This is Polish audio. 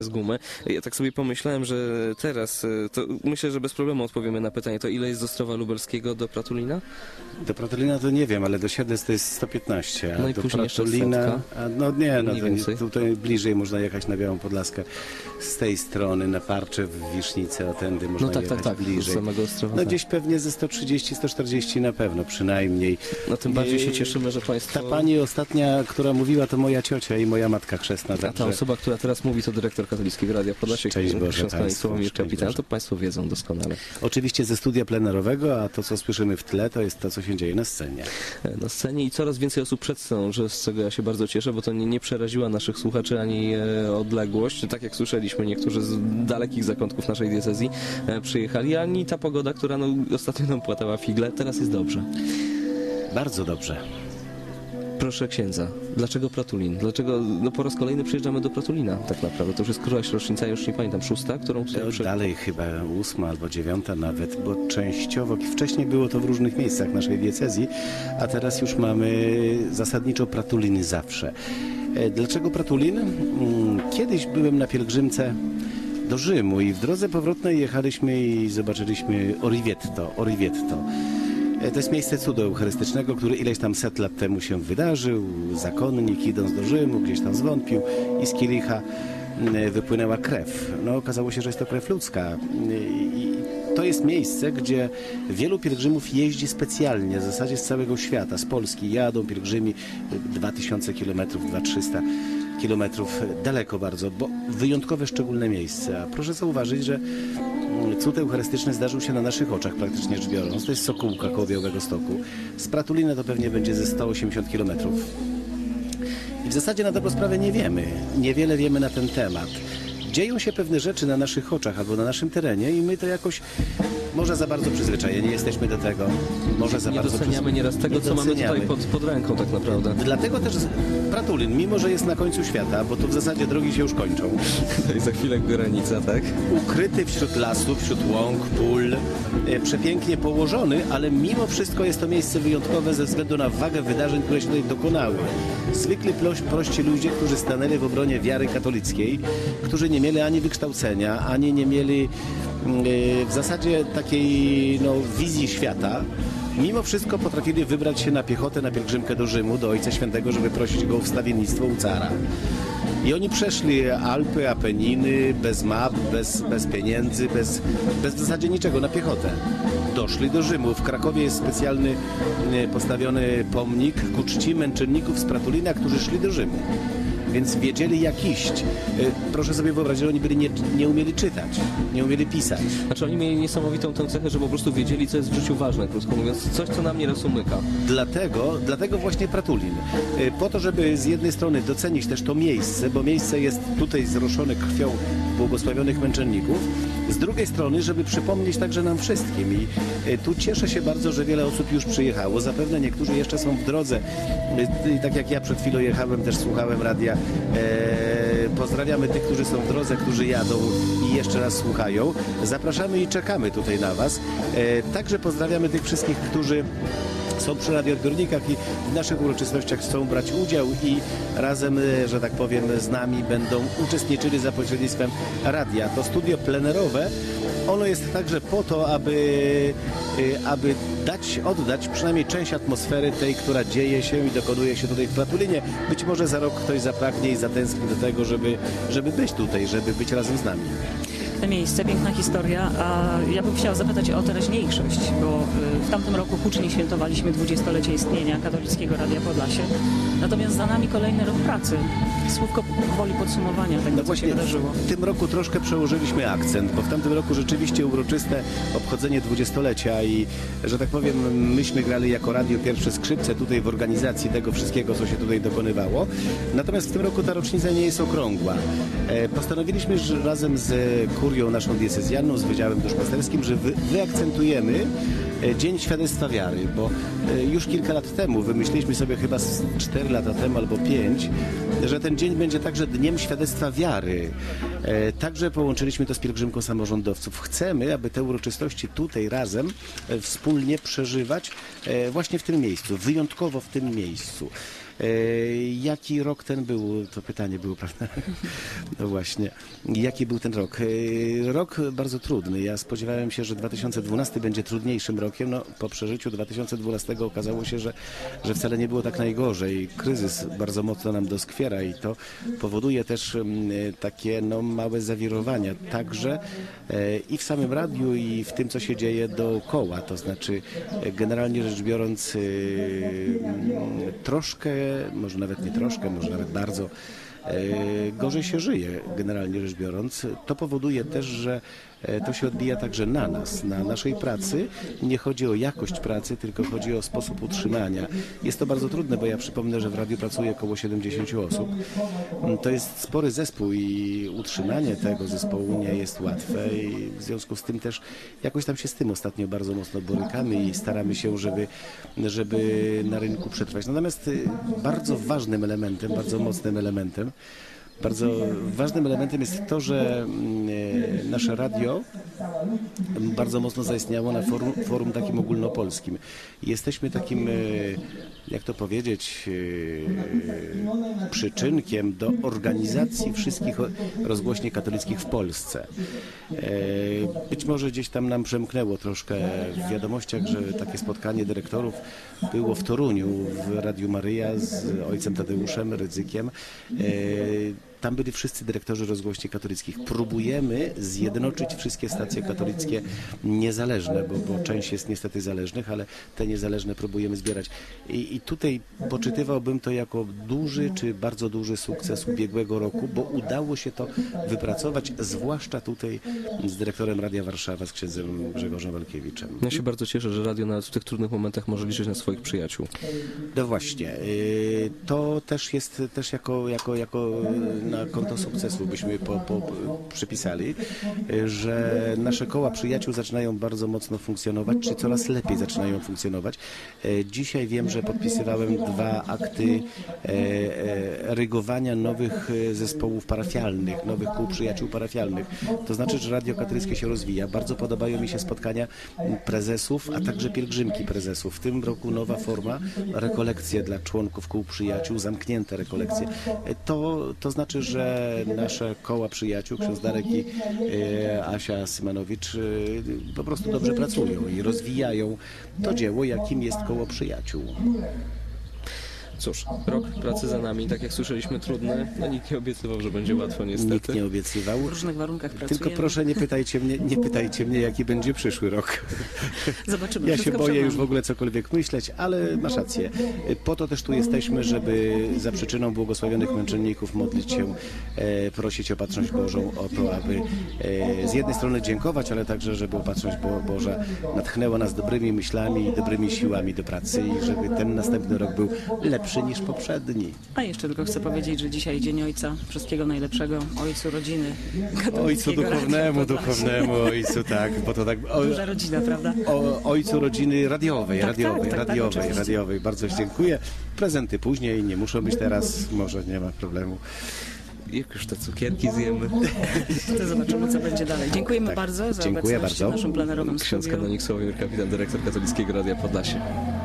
z gumy. Ja tak sobie pomyślałem, że teraz, to myślę, że bez problemu odpowiemy na pytanie, to ile jest z Ostrowa Lubelskiego do Pratulina? Do Pratulina to nie wiem, ale do Siedlec to jest 115, a No i do później jeszcze Pratulina, setka. no nie, no Mniej to nie, więcej. tutaj bliżej można jechać na Białą Podlaskę z tej strony, na Parczew, Wisznicę, o tędy można No tak, jechać tak, bliżej. z samego Ostrowa. No tak. gdzieś pewnie ze 130-140 na pewno, przynajmniej. No tym bardziej się cieszymy, że Państwo... Ta pani ostatnia, która mówiła, to moja ciocia i moja matka chrzestna. A ta Także osoba, która teraz mówi, to dyrektor Katolickiego Radia Podlasie, Szczęść Boże ksiądz Państwu, Sławomir szczęść Kapitan, Boże. to Państwo wiedzą doskonale. oczywiście ze studia plenerowego, a to, co słyszymy w tle, to jest to, co się dzieje na scenie. Na scenie i coraz więcej osób przed sceną, z czego ja się bardzo cieszę, bo to nie przeraziła naszych słuchaczy ani odległość. Tak jak słyszeliśmy, niektórzy z dalekich zakątków naszej diecezji przyjechali, ani ta pogoda, która ostatnio nam płatała figle, teraz jest dobrze. Bardzo dobrze. Proszę księdza, dlaczego Pratulin? Dlaczego po raz kolejny przyjeżdżamy do Pratulina tak naprawdę? To już jest któraś rocznica, już nie pamiętam, 6, którą sobie Dalej chyba 8 albo 9 nawet, bo częściowo, wcześniej było to w różnych miejscach naszej diecezji, a teraz już mamy zasadniczo Pratuliny zawsze. Dlaczego Pratulin? Kiedyś byłem na pielgrzymce do Rzymu i w drodze powrotnej jechaliśmy i zobaczyliśmy Orivietto. To jest miejsce cudu eucharystycznego, który ileś tam set lat temu się wydarzył. Zakonnik, idąc do Rzymu, gdzieś tam zwątpił i z kielicha wypłynęła krew. No, okazało się, że jest to krew ludzka. I to jest miejsce, gdzie wielu pielgrzymów jeździ specjalnie, w zasadzie z całego świata, z Polski. Jadą pielgrzymi 2000 km, 2300 kilometrów, daleko bardzo, bo wyjątkowe, szczególne miejsce. A proszę zauważyć, że cud eucharystyczny zdarzył się na naszych oczach, praktycznie rzecz biorąc. To jest Sokółka koło Białegostoku. Z Pratulina to pewnie będzie ze 180 kilometrów. I w zasadzie na dobrą sprawę nie wiemy. Niewiele wiemy na ten temat. Dzieją się pewne rzeczy na naszych oczach albo na naszym terenie i my to jakoś może za bardzo przyzwyczajeni jesteśmy do tego. Może za nie bardzo doceniamy nieraz tego, nie co mamy doceniamy. tutaj pod ręką tak naprawdę. Dlatego też Pratulin, mimo że jest na końcu świata, bo tu w zasadzie drogi się już kończą, To jest za chwilę granica, tak? ukryty wśród lasów, wśród łąk, pól, przepięknie położony, ale mimo wszystko jest to miejsce wyjątkowe ze względu na wagę wydarzeń, które się tutaj dokonały. Zwykli prości ludzie, którzy stanęli w obronie wiary katolickiej, którzy nie mieli ani wykształcenia, ani nie mieli w zasadzie takiej wizji świata, mimo wszystko potrafili wybrać się na piechotę, na pielgrzymkę do Rzymu, do Ojca Świętego, żeby prosić go o wstawiennictwo u cara. I oni przeszli Alpy, Apeniny, bez map, bez pieniędzy, bez w zasadzie niczego, na piechotę. Doszli do Rzymu. W Krakowie jest specjalny postawiony pomnik ku czci męczenników z Pratulina, którzy szli do Rzymu. Więc wiedzieli, jak iść. Proszę sobie wyobrazić, że oni nie umieli czytać, nie umieli pisać. Znaczy oni mieli niesamowitą tę cechę, że po prostu wiedzieli, co jest w życiu ważne, krótko mówiąc, coś, co nam nieraz umyka. Dlatego właśnie Pratulin. Po to, żeby z jednej strony docenić też to miejsce, bo miejsce jest tutaj zroszone krwią błogosławionych męczenników, z drugiej strony, żeby przypomnieć także nam wszystkim. I tu cieszę się bardzo, że wiele osób już przyjechało. Zapewne niektórzy jeszcze są w drodze. Tak jak ja przed chwilą jechałem, też słuchałem radia. Pozdrawiamy tych, którzy są w drodze, którzy jadą i jeszcze raz słuchają. Zapraszamy i czekamy tutaj na Was. Także pozdrawiamy tych wszystkich, którzy są przy radioodbiornikach i w naszych uroczystościach chcą brać udział i razem, że tak powiem, z nami będą uczestniczyli za pośrednictwem radia. To studio plenerowe, ono jest także po to, aby oddać przynajmniej część atmosfery tej, która dzieje się i dokonuje się tutaj w Pratulinie. Być może za rok ktoś zapragnie i zatęskni do tego, żeby być tutaj, żeby być razem z nami. Miejsce, piękna historia, a ja bym chciała zapytać o teraźniejszość, bo w tamtym roku hucznie świętowaliśmy 20-lecie istnienia Katolickiego Radia Podlasie, natomiast za nami kolejny rok pracy. Słówko gwoli podsumowania tego, co się wydarzyło. W tym roku troszkę przełożyliśmy akcent, bo w tamtym roku rzeczywiście uroczyste obchodzenie 20-lecia i, że tak powiem, myśmy grali jako radio pierwsze skrzypce tutaj w organizacji tego wszystkiego, co się tutaj dokonywało. Natomiast w tym roku ta rocznica nie jest okrągła. Postanowiliśmy, że razem z kurią naszą diecezjalną, z Wydziałem Duszpasterskim, że wyakcentujemy Dzień Świadectwa Wiary, bo już kilka lat temu wymyśliliśmy sobie chyba 4 lata temu albo 5, że ten dzień będzie także Dniem Świadectwa Wiary. Także połączyliśmy to z pielgrzymką samorządowców. Chcemy, aby te uroczystości tutaj razem, wspólnie przeżywać właśnie w tym miejscu, wyjątkowo w tym miejscu. Jaki rok ten był? To pytanie było, prawda? No właśnie. Jaki był ten rok? Rok bardzo trudny. Ja spodziewałem się, że 2012 będzie trudniejszym rokiem. No, po przeżyciu 2012 okazało się, że wcale nie było tak najgorzej. Kryzys bardzo mocno nam doskwiera i to powoduje też takie małe zawirowania. Także i w samym radiu, i w tym, co się dzieje dookoła. To znaczy, generalnie rzecz biorąc, troszkę, może nawet nie troszkę, może nawet bardzo gorzej się żyje, generalnie rzecz biorąc. To powoduje też, że to się odbija także na nas, na naszej pracy. Nie chodzi o jakość pracy, tylko chodzi o sposób utrzymania. Jest to bardzo trudne, bo ja przypomnę, że w radiu pracuje około 70 osób. To jest spory zespół i utrzymanie tego zespołu nie jest łatwe i w związku z tym też jakoś tam się z tym ostatnio bardzo mocno borykamy i staramy się, żeby na rynku przetrwać. Natomiast bardzo ważnym elementem, bardzo mocnym elementem, bardzo ważnym elementem jest to, że nasze radio bardzo mocno zaistniało na forum takim ogólnopolskim. Jesteśmy takim, jak to powiedzieć, przyczynkiem do organizacji wszystkich rozgłośni katolickich w Polsce. Być może gdzieś tam nam przemknęło troszkę w wiadomościach, że takie spotkanie dyrektorów było w Toruniu w Radiu Maryja z ojcem Tadeuszem Rydzykiem. Tam byli wszyscy dyrektorzy rozgłośni katolickich. Próbujemy zjednoczyć wszystkie stacje katolickie niezależne, bo część jest niestety zależnych, ale te niezależne próbujemy zbierać. I tutaj poczytywałbym to jako duży czy bardzo duży sukces ubiegłego roku, bo udało się to wypracować, zwłaszcza tutaj z dyrektorem Radia Warszawa, z księdzem Grzegorzem Walkiewiczem. Ja się bardzo cieszę, że radio nawet w tych trudnych momentach może liczyć na swoich przyjaciół. No właśnie. To też jest jako na konto sukcesu byśmy przypisali, że nasze koła przyjaciół zaczynają bardzo mocno funkcjonować, czy coraz lepiej zaczynają funkcjonować. Dzisiaj wiem, że podpisywałem 2 akty rygowania nowych zespołów parafialnych, nowych kół przyjaciół parafialnych. To znaczy, że Radio Katolickie się rozwija. Bardzo podobają mi się spotkania prezesów, a także pielgrzymki prezesów. W tym roku nowa forma, rekolekcje dla członków kół przyjaciół, zamknięte rekolekcje. To znaczy, że nasze koła przyjaciół, ksiądz Darek i Asia Symanowicz po prostu dobrze pracują i rozwijają to dzieło, jakim jest koło przyjaciół. Cóż, rok pracy za nami, tak jak słyszeliśmy, trudny. No, nikt nie obiecywał, że będzie łatwo, niestety. Nikt nie obiecywał. W różnych warunkach pracujemy. Tylko proszę nie pytajcie mnie, jaki będzie przyszły rok. Zobaczymy. Ja się boję już w ogóle cokolwiek myśleć, ale masz rację. Po to też tu jesteśmy, żeby za przyczyną błogosławionych męczenników modlić się, prosić o opatrzność Bożą, o to, aby z jednej strony dziękować, ale także, żeby opatrzność Boża natchnęła nas dobrymi myślami i dobrymi siłami do pracy i żeby ten następny rok był lepszy niż poprzedni. A jeszcze tylko chcę powiedzieć, że dzisiaj Dzień Ojca. Wszystkiego najlepszego ojcu rodziny katolickiego. Ojcu duchownemu ojcu, tak, bo to tak... Duża rodzina, prawda? Ojcu rodziny radiowej. Oczywiście. Bardzo dziękuję. Prezenty później, nie muszą być teraz, może nie ma problemu. Jak już te cukierki zjemy. To zobaczymy, co będzie dalej. Dziękujemy bardzo za obecność w naszym plenerowym Ksiądz studiu. kanonik Sławomir, kapitan dyrektor Katolickiego Radia Podlasie.